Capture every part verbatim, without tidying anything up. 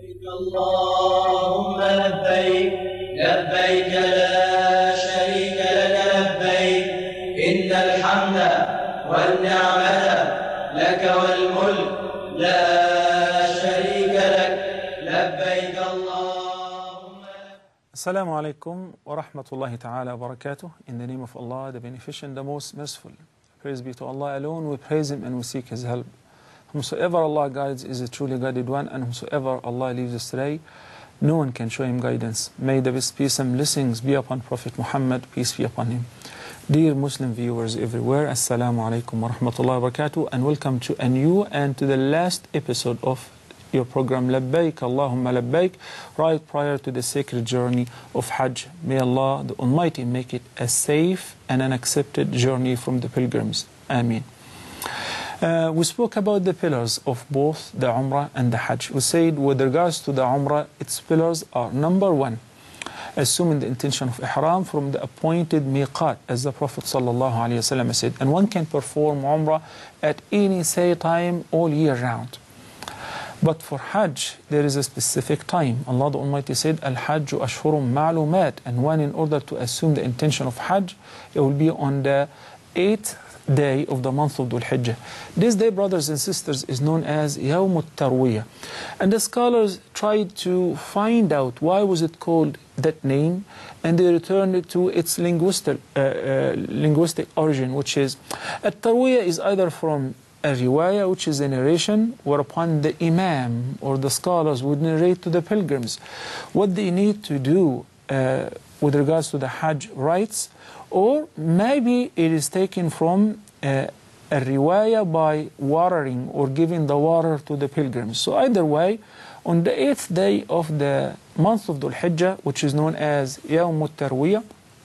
اللهم لبيك لبيك لا شريك لك لبيك إن الحمد والنعمة لك والملك لا شريك لك لبيك اللهم. Assalamu alaikum wa rahmatullahi ta'ala wa barakatuh. In the name of Allah, the Beneficent, the Most Merciful. Praise be to Allah alone. We praise Him and we seek His help. Whomsoever Allah guides is a truly guided one, and whomsoever Allah leaves astray, no one can show him guidance. May the best peace and blessings be upon Prophet Muhammad, peace be upon him. Dear Muslim viewers everywhere, Assalamu alaikum wa rahmatullahi wa barakatuh, and welcome to a new and to the last episode of your program Labbaik Allahumma Labbaik, right prior to the sacred journey of Hajj. May Allah the Almighty make it a safe and an accepted journey from the pilgrims. Ameen. Uh, we spoke about the pillars of both the Umrah and the Hajj. We said with regards to the Umrah, its pillars are number one, assuming the intention of Ihram from the appointed miqat, as the Prophet ﷺ said. And one can perform Umrah at any say time all year round. But for Hajj, there is a specific time. Allah the Almighty said, Al-Hajju ashhurum ma'lumat. And one, in order to assume the intention of Hajj, it will be on the eighth day of the month of Dhul Hijjah. This day, brothers and sisters, is known as Yawm al-Tarwiyah. And the scholars tried to find out why was it called that name, and they returned it to its linguistic, uh, uh, linguistic origin, which is, At-Tarwiyah is either from a riwayah, which is a narration, whereupon the Imam or the scholars would narrate to the pilgrims what they need to do uh, with regards to the Hajj rites, or maybe it is taken from uh, a riwayah by watering or giving the water to the pilgrims. So either way, on the eighth day of the month of Dhul Hijjah, which is known as Yawm al-Tarwiyah,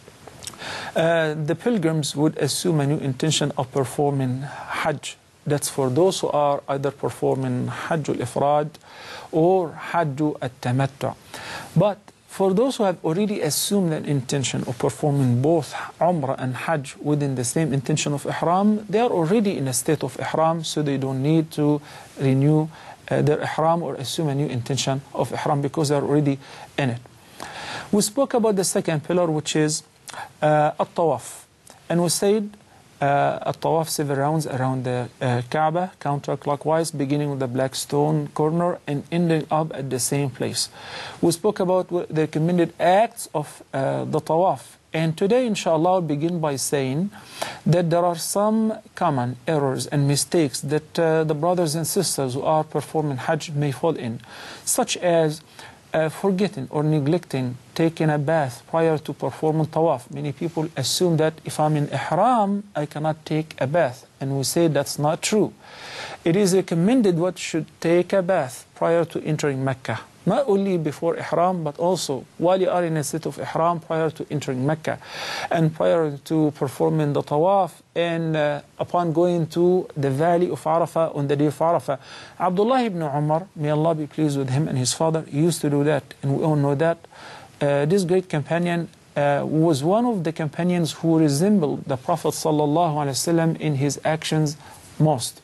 uh, the pilgrims would assume a new intention of performing Hajj. That's for those who are either performing Hajj al-Ifrad or Hajj al-Tamattu'. But for those who have already assumed an intention of performing both Umrah and Hajj within the same intention of Ihram, they are already in a state of Ihram, so they don't need to renew uh, their Ihram or assume a new intention of Ihram because they are already in it. We spoke about the second pillar, which is uh, At-Tawaf. And we said Uh, a tawaf seven rounds around the uh, Kaaba, counterclockwise, beginning with the black stone corner and ending up at the same place. We spoke about the recommended acts of uh, the tawaf. And today, inshallah, I'll begin by saying that there are some common errors and mistakes that uh, the brothers and sisters who are performing Hajj may fall in, such as Uh, forgetting or neglecting taking a bath prior to performing tawaf. Many people assume that if I'm in ihram, I cannot take a bath, and we say that's not true. It is recommended one should take a bath prior to entering Mecca, not only before ihram, but also while you are in a state of ihram prior to entering Mecca, and prior to performing the tawaf, and uh, upon going to the valley of Arafah on the day of Arafah. Abdullah ibn Umar, may Allah be pleased with him and his father, he used to do that, and we all know that. Uh, this great companion uh, was one of the companions who resembled the Prophet ﷺ in his actions most.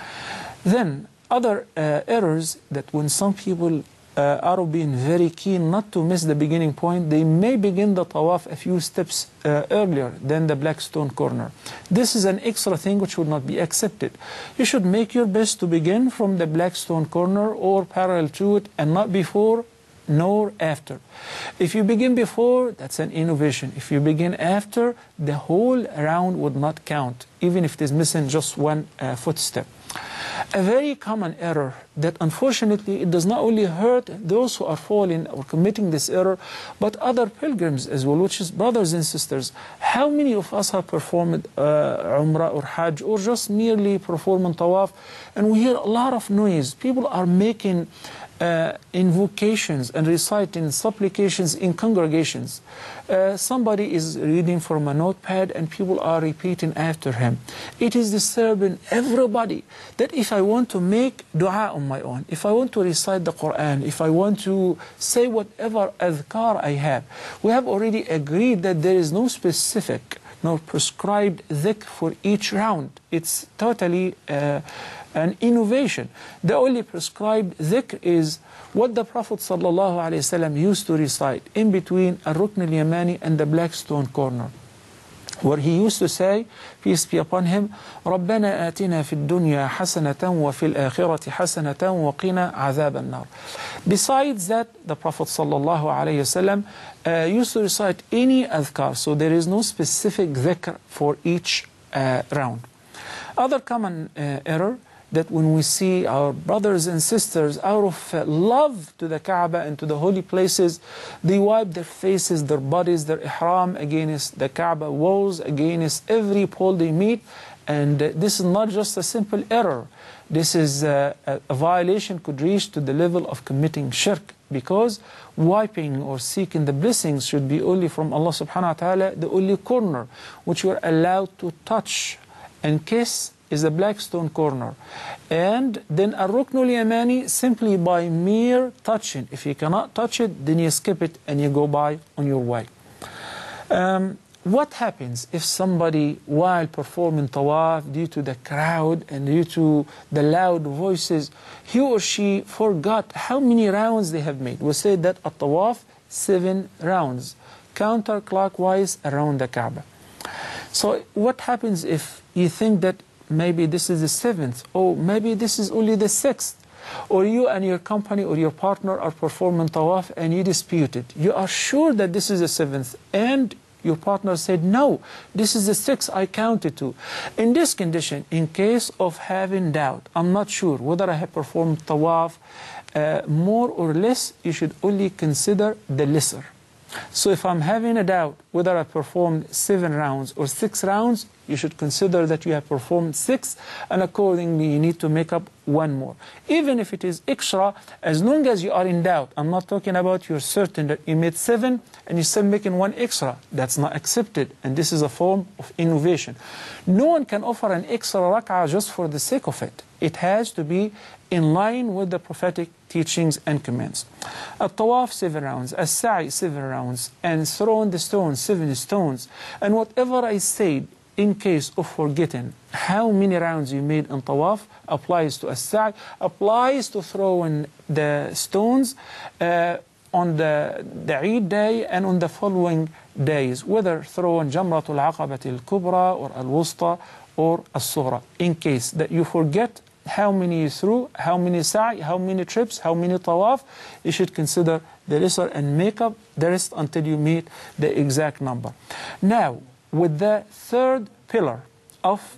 Then, other uh, errors that when some people uh, are being very keen not to miss the beginning point, they may begin the tawaf a few steps uh, earlier than the black stone corner. This is an extra thing which would not be accepted. You should make your best to begin from the black stone corner or parallel to it, and not before nor after. If you begin before, that's an innovation. If you begin after, the whole round would not count, even if it is missing just one uh, footstep. A very common error that unfortunately it does not only hurt those who are falling or committing this error, but other pilgrims as well, which is brothers and sisters. How many of us have performed uh, Umrah or Hajj or just merely performing Tawaf, and we hear a lot of noise? People are making Uh, invocations and reciting supplications in congregations. Uh, somebody is reading from a notepad and people are repeating after him. It is disturbing everybody that if I want to make dua on my own, if I want to recite the Quran, if I want to say whatever adhkar I have, we have already agreed that there is no specific nor prescribed dhikr for each round. It's totally uh, an innovation. The only prescribed dhikr is what the Prophet ﷺ used to recite in between Ar-Rukn al-Yamani and the black stone corner, where he used to say, peace be upon him, رَبَّنَا آتِنَا فِي الدُّنْيَا حَسَنَةً وَفِي الْآخِرَةِ حَسَنَةً وَقِنَا عَذَابَ النَّارِ. Besides that, the Prophet ﷺ uh, used to recite any adhkar, so there is no specific dhikr for each uh, round. Other common uh, error, that when we see our brothers and sisters out of uh, love to the Kaaba and to the holy places, they wipe their faces, their bodies, their ihram against the Kaaba walls, against every pole they meet. And uh, this is not just a simple error. This is uh, a, a violation could reach to the level of committing shirk, because wiping or seeking the blessings should be only from Allah subhanahu wa ta'ala, the only corner which you are allowed to touch and kiss is the black stone corner. And then Ar-Rukn al-Yamani, simply by mere touching. If you cannot touch it, then you skip it and you go by on your way. Um, what happens if somebody, while performing tawaf, due to the crowd and due to the loud voices, he or she forgot how many rounds they have made? We say that at tawaf, seven rounds, counterclockwise around the Kaaba. So what happens if you think that maybe this is the seventh, or maybe this is only the sixth, or you and your company or your partner are performing tawaf and you dispute it. You are sure that this is the seventh, and your partner said, no, this is the sixth, I counted to. In this condition, in case of having doubt, I'm not sure whether I have performed tawaf uh, more or less, you should only consider the lesser. So if I'm having a doubt whether I performed seven rounds or six rounds, you should consider that you have performed six, and accordingly you need to make up one more. Even if it is extra, as long as you are in doubt, I'm not talking about you're certain that you made seven and you're still making one extra. That's not accepted, and this is a form of innovation. No one can offer an extra rak'ah just for the sake of it. It has to be in line with the prophetic teachings and commands. At-tawaf, seven rounds. As-sa'i, seven rounds. And throwing the stones, seven stones. And whatever I said, in case of forgetting how many rounds you made in tawaf, applies to as-sa'i, applies to throwing the stones uh, on the, the Eid day and on the following days, whether throwing Jamratul Aqabati al-Kubra or al-Wusta or al-Sughra. In case that you forget how many you threw, how many sa'i, how many trips, how many tawaf, you should consider the lesser and make up the rest until you meet the exact number. Now, with the third pillar of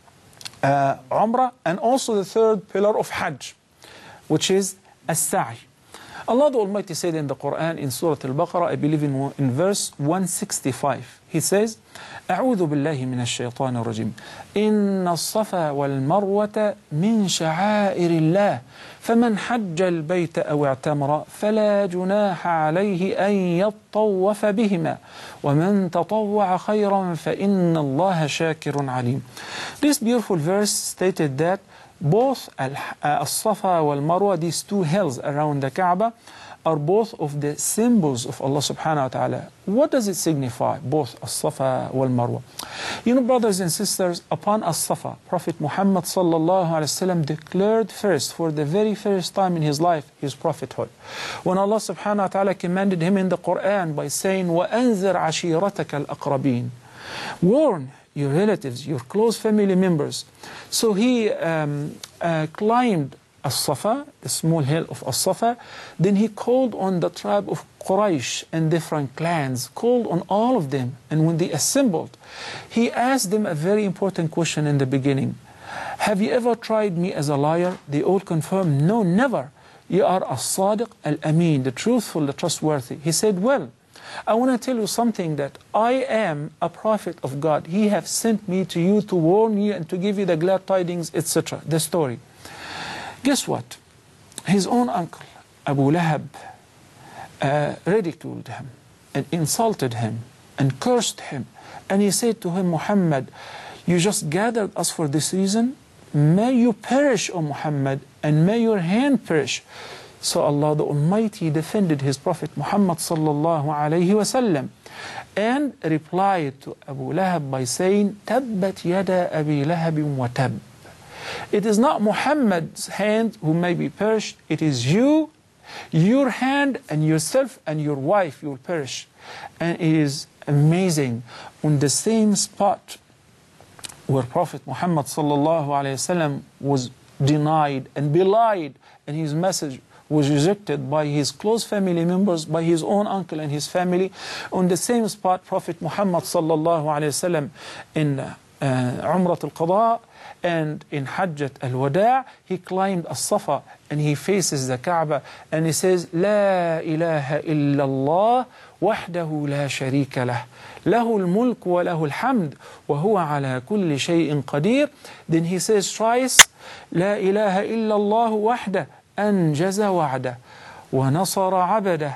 uh, Umrah, and also the third pillar of Hajj, which is as-sa'i. Allah the Almighty said in the Quran, in Surah Al-Baqarah, I believe in, in verse one sixty-five, He says, أعوذ بالله من الشيطان الرجيم إن الصفا والمروة من شعائر الله فمن حج البيت أو اعتمر فلا جناح عليه أن يطوف بهما ومن تطوع خيرا فإن الله شاكر عليم. This beautiful verse stated that both Al-Safa wal-Marwa, these two hills around the Kaaba, are both of the symbols of Allah subhanahu wa ta'ala. What does it signify, both As-Safa wal-Marwa? You know, brothers and sisters, upon As-Safa, Prophet Muhammad sallallahu alayhi wa sallam declared first, for the very first time in his life, his prophethood. When Allah subhanahu wa ta'ala commanded him in the Quran by saying, وَأَنذِرْ عَشِيرَتَكَ الْأَقْرَبِينَ, warn your relatives, your close family members. So he um, uh, climbed As-Safa, the small hill of As-Safa. Then he called on the tribe of Quraysh and different clans, called on all of them. And when they assembled, he asked them a very important question in the beginning. Have you ever tried me as a liar? They all confirmed, no, never. You are as-Sadiq al-Amin, the truthful, the trustworthy. He said, well, I want to tell you something, that I am a prophet of God. He has sent me to you to warn you and to give you the glad tidings, et cetera. The story. Guess what? His own uncle, Abu Lahab, uh, ridiculed him and insulted him and cursed him. And he said to him, Muhammad, you just gathered us for this reason? May you perish, O Muhammad, and may your hand perish. So Allah the Almighty defended His Prophet Muhammad sallallahu alayhi wasallam and replied to Abu Lahab by saying, Tabbat yada Abi Lahabin wa tab. It is not Muhammad's hand who may be perished, it is you, your hand and yourself and your wife you will perish. And it is amazing, on the same spot where Prophet Muhammad sallallahu alayhi wasallam was denied and belied and his message was rejected by his close family members, by his own uncle and his family. On the same spot, Prophet Muhammad sallallahu alayhi wasallam in uh, Umrat al-Qada and in Hajjat al-Wada', he climbed as-Safa and he faces the Kaaba and he says, La ilaha illallah wahdahu la sharika lah. Lahu al-mulk wa lahu al-hamd wa huwa ala kulli shay'in qadir. Then he says twice, La ilaha illallah wahdah أنجز وعده ونصر عبده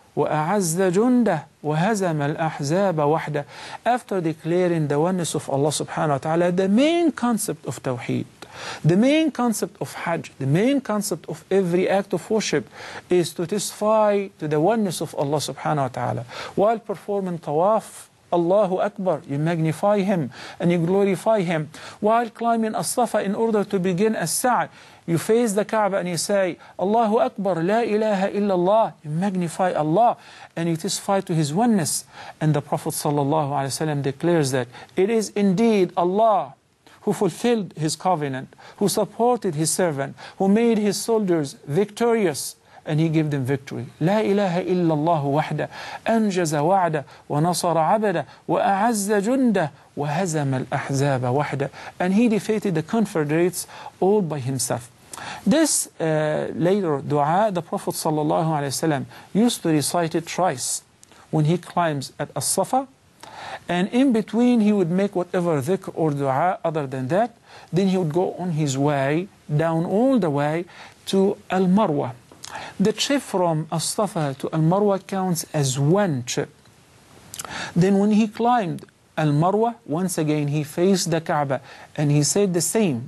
وأعز جنده وهزم الأحزاب وحده. After declaring the oneness of Allah subhanahu wa ta'ala, the main concept of Tawheed, the main concept of Hajj, the main concept of every act of worship is to testify to the oneness of Allah subhanahu wa ta'ala. While performing tawaf, Allahu Akbar, you magnify Him and you glorify Him. While climbing as-Safa in order to begin as-Sa'i, you face the Kaaba and you say, Allahu Akbar, La ilaha illallah, you magnify Allah and you testify to His oneness. And the Prophet sallallahu alaihi wasallam declares that it is indeed Allah who fulfilled His covenant, who supported His servant, who made His soldiers victorious, and He gave them victory. La ilaha illallah wahda, anjaza wa'da, wa nasara abada, wa a'azza junda, wa hazama al-ahzaba wahda. And He defeated the confederates all by Himself. This uh, later dua, the Prophet sallallahu alaihi wasallam used to recite it thrice when he climbs at as-Safa, and in between he would make whatever dhikr or dua other than that. Then he would go on his way down all the way to Al-Marwa. The trip from as-Safa to Al-Marwa counts as one trip. Then when he climbed Al-Marwa, once again he faced the Kaaba and he said the same.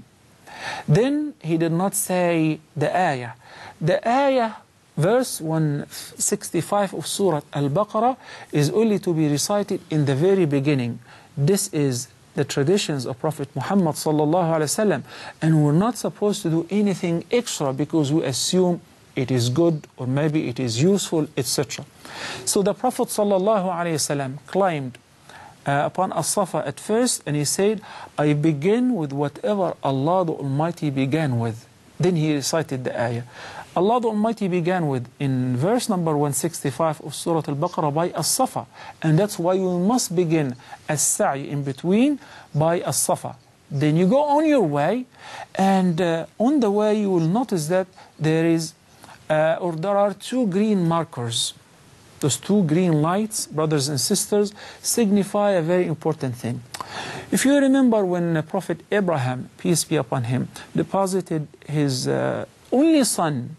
Then he did not say the ayah. The ayah, verse one sixty-five of Surah Al-Baqarah, is only to be recited in the very beginning. This is the traditions of Prophet Muhammad sallallahu alaihi wasallam, and we're not supposed to do anything extra because we assume it is good or maybe it is useful, et cetera. So the Prophet sallallahu alaihi wasallam climbed Uh, upon as-Safa at first, and he said, I begin with whatever Allah the Almighty began with. Then he recited the ayah. Allah the Almighty began with, in verse number one sixty-five of Surah Al-Baqarah, by as-Safa. And that's why you must begin as-Sa'i in between by as-Safa. Then you go on your way, and uh, on the way you will notice that there is, uh, or there are two green markers. Those two green lights, brothers and sisters, signify a very important thing. If you remember when Prophet Abraham, peace be upon him, deposited his uh, only son,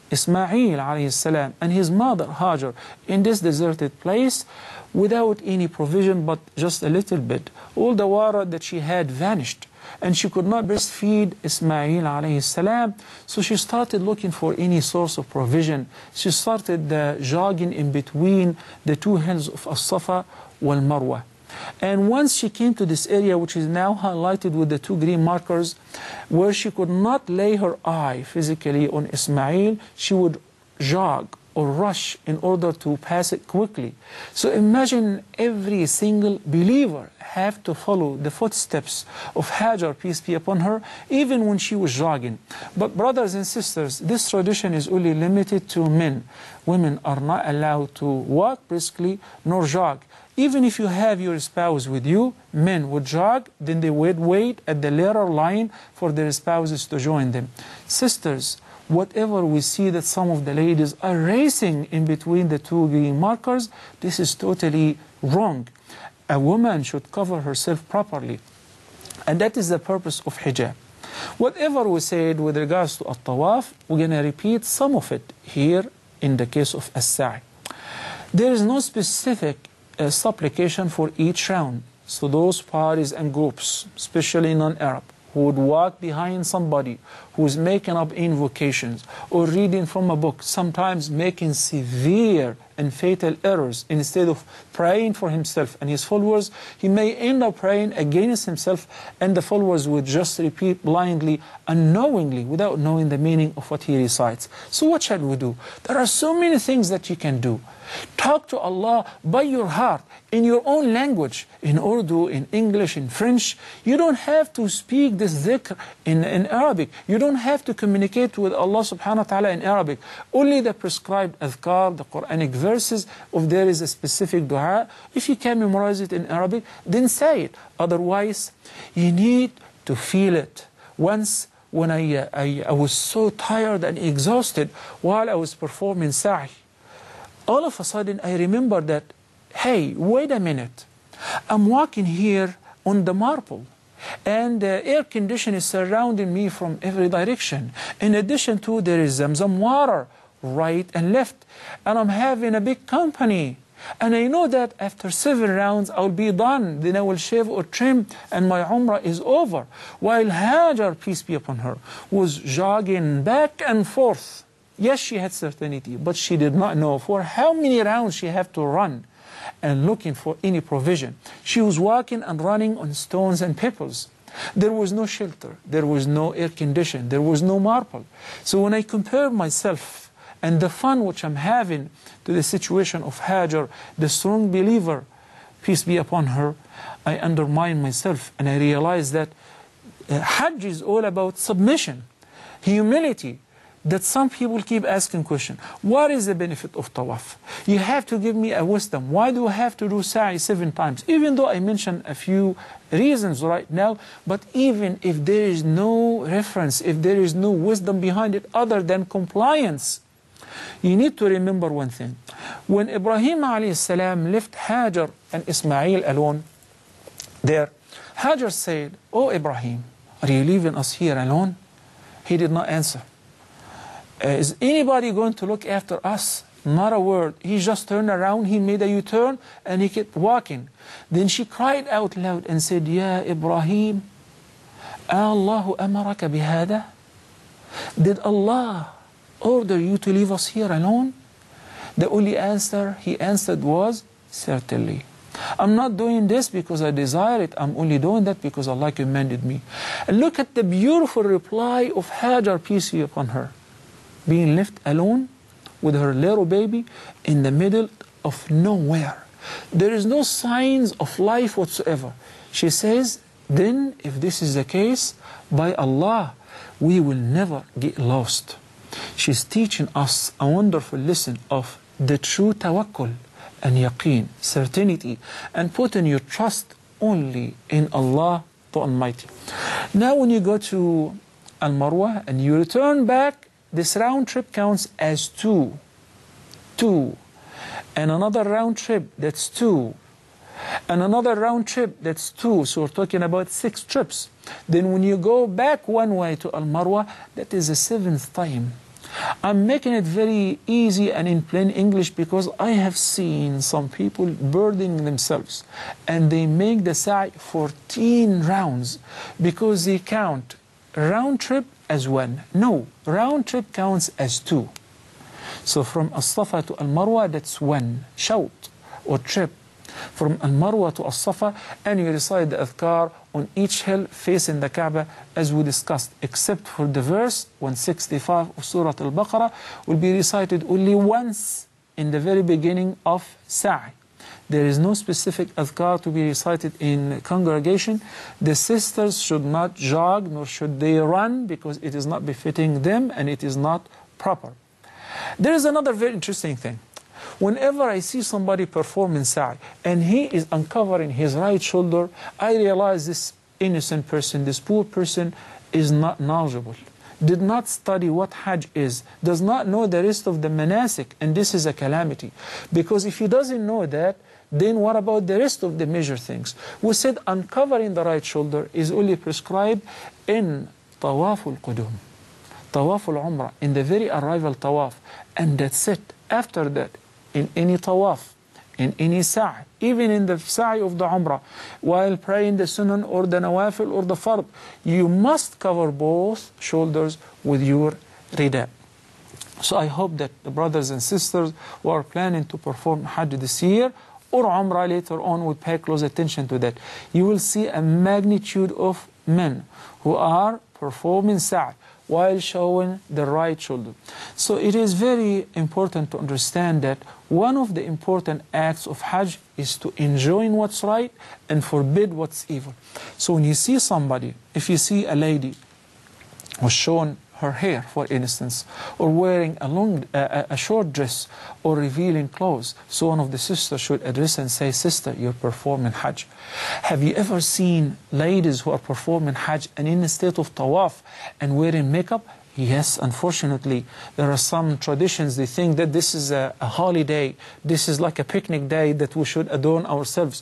Ismail alayhi salam, and his mother, Hajar, in this deserted place without any provision but just a little bit, all the water that she had vanished. And she could not breastfeed Ismail alayhi salam, so she started looking for any source of provision. She started uh, jogging in between the two hills of as-Safa wal Marwa. And once she came to this area, which is now highlighted with the two green markers, where she could not lay her eye physically on Ismail, she would jog or rush in order to pass it quickly. So imagine every single believer have to follow the footsteps of Hajar, peace be upon her, even when she was jogging. But brothers and sisters, this tradition is only limited to men. Women are not allowed to walk briskly nor jog. Even if you have your spouse with you, men would jog, then they would wait at the later line for their spouses to join them. Sisters, whatever we see that some of the ladies are racing in between the two green markers, this is totally wrong. A woman should cover herself properly. And that is the purpose of hijab. Whatever we said with regards to at-tawaf, we're going to repeat some of it here in the case of as-sa'i. There is no specific uh, supplication for each round. So those parties and groups, especially non-Arab, who would walk behind somebody who's making up invocations or reading from a book, sometimes making severe and fatal errors, instead of praying for himself and his followers, he may end up praying against himself, and the followers would just repeat blindly, unknowingly, without knowing the meaning of what he recites. So what shall we do? There are so many things that you can do. Talk to Allah by your heart, in your own language, in Urdu, in English, in French. You don't have to speak this dhikr in, in Arabic. You don't have to communicate with Allah subhanahu wa ta'ala in Arabic. Only the prescribed adhkar, the Quranic verses, if there is a specific dua, if you can memorize it in Arabic, then say it. Otherwise, you need to feel it. Once, when I, uh, I, I was so tired and exhausted while I was performing sa'i, all of a sudden I remember that, hey, wait a minute. I'm walking here on the marble, and uh, air conditioning is surrounding me from every direction. In addition to, there is Zamzam water right and left, and I'm having a big company. And I know that after seven rounds I'll be done, then I will shave or trim and my Umrah is over. While Hajar, peace be upon her, was jogging back and forth. Yes, she had certainty, but she did not know for how many rounds she had to run and looking for any provision. She was walking and running on stones and pebbles. There was no shelter, there was no air condition, there was no marble. So when I compare myself and the fun which I'm having to the situation of Hajar, the strong believer, peace be upon her, I undermine myself, and I realize that uh, Hajj is all about submission, humility. That some people keep asking question, what is the benefit of tawaf? You have to give me a wisdom. Why do I have to do sa'i seven times? Even though I mentioned a few reasons right now, but even if there is no reference, if there is no wisdom behind it other than compliance, you need to remember one thing. When Ibrahim alayhi salam left Hajar and Ismail alone there, Hajar said, "Oh Ibrahim, are you leaving us here alone?" He did not answer. Uh, is anybody going to look after us? Not a word. He just turned around, he made a U-turn, and he kept walking. Then she cried out loud and said, "Ya Ibrahim, Allahu amaraka bihada?" Did Allah order you to leave us here alone? The only answer he answered was, "Certainly. I'm not doing this because I desire it. I'm only doing that because Allah commanded me." And look at the beautiful reply of Hajar, peace be upon her. Being left alone with her little baby in the middle of nowhere. There is no signs of life whatsoever. She says, then if this is the case, by Allah, we will never get lost. She's teaching us a wonderful lesson of the true tawakkul and yaqeen, certainty, and putting your trust only in Allah the Almighty. Now when you go to Al-Marwa and you return back, this round trip counts as two. Two. And another round trip, that's two. And another round trip, that's two. So we're talking about six trips. Then when you go back one way to Al-Marwa, that is the seventh time. I'm making it very easy and in plain English because I have seen some people burdening themselves. And they make the sa'i fourteen rounds because they count round trip as one. No, round trip counts as two. So from As-Safa to Al-Marwa, that's one shout or trip. From Al-Marwa to As-Safa, and you recite the adhkar on each hill facing the Kaaba as we discussed, except for the verse one sixty-five of Surah Al-Baqarah will be recited only once in the very beginning of sa'i. There is no specific adhkar to be recited in congregation. The sisters should not jog, nor should they run, because it is not befitting them and it is not proper. There is another very interesting thing. Whenever I see somebody performing sa'i and he is uncovering his right shoulder, I realize this innocent person, this poor person is not knowledgeable, did not study what Hajj is, does not know the rest of the manasik, and this is a calamity. Because if he doesn't know that, then what about the rest of the major things? We said uncovering the right shoulder is only prescribed in Tawaf al-Qudum, Tawaf al-Umrah, in the very arrival Tawaf, and that's it. After that, in any Tawaf, in any sa'i, even in the sa'i of the Umrah, while praying the sunan or the nawafil or the fard, you must cover both shoulders with your rida. So I hope that the brothers and sisters who are planning to perform Hajj this year or Umrah later on will pay close attention to that. You will see a magnitude of men who are performing sa'i while showing the right shoulder. So it is very important to understand that one of the important acts of Hajj is to enjoy what's right and forbid what's evil. So when you see somebody, if you see a lady who's showing her hair, for instance, or wearing a long, uh, a short dress, or revealing clothes, so one of the sisters should address and say, "Sister, you're performing Hajj." Have you ever seen ladies who are performing Hajj and in a state of tawaf and wearing makeup? Yes, unfortunately, there are some traditions, they think that this is a, a holiday, this is like a picnic day that we should adorn ourselves.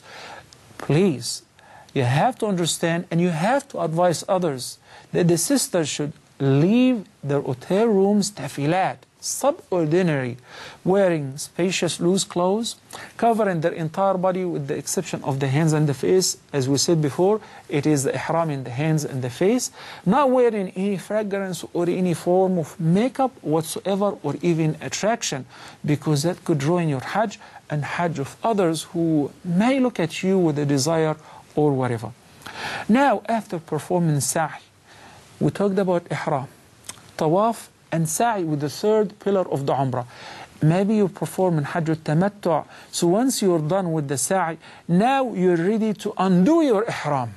Please, you have to understand and you have to advise others that the sisters should leave their hotel rooms tafilat, subordinary, wearing spacious loose clothes, covering their entire body with the exception of the hands and the face. As we said before, it is the ihram in the hands and the face, not wearing any fragrance or any form of makeup whatsoever or even attraction, because that could ruin your Hajj and Hajj of others who may look at you with a desire or whatever. Now, after performing sa'i, we talked about ihram, tawaf, and sa'i with the third pillar of the Umrah. Maybe you perform in Hajj al-Tamattu'. So once you're done with the sa'i, now you're ready to undo your ihram.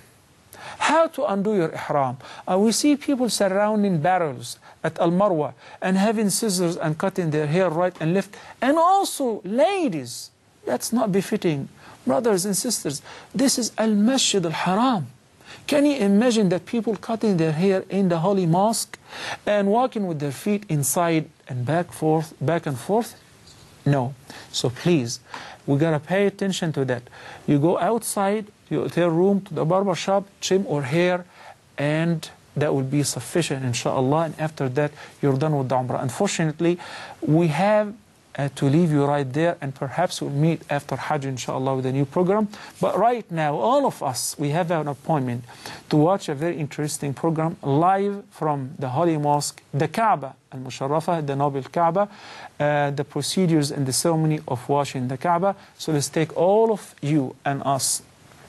How to undo your ihram? Uh, we see people surrounding barrels at Al-Marwa and having scissors and cutting their hair right and left. And also ladies, that's not befitting. Brothers and sisters, this is Al-Masjid Al-Haram. Can you imagine that people cutting their hair in the holy mosque and walking with their feet inside and back forth, back and forth? No. So please, we gotta pay attention to that. You go outside your hotel room to the barber shop, trim or hair, and that will be sufficient, inshallah. And after that, you're done with the Umrah. Unfortunately, we have Uh, to leave you right there, and perhaps we'll meet after Hajj, inshallah, with a new program. But right now, all of us, we have an appointment to watch a very interesting program live from the Holy Mosque, the Kaaba al-Musharrafah, the noble Kaaba, uh, the procedures and the ceremony of washing the Kaaba. So let's take all of you and us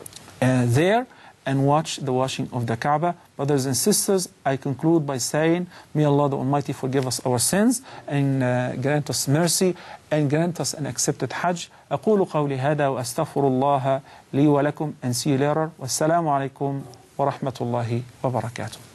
uh, there and watch the washing of the Kaaba. Brothers and sisters, I conclude by saying, may Allah the Almighty forgive us our sins and uh, grant us mercy and grant us an accepted Hajj. أقول قولي هذا وأستغفر الله لي ولكم, and see you later. والسلام عليكم ورحمة الله وبركاته.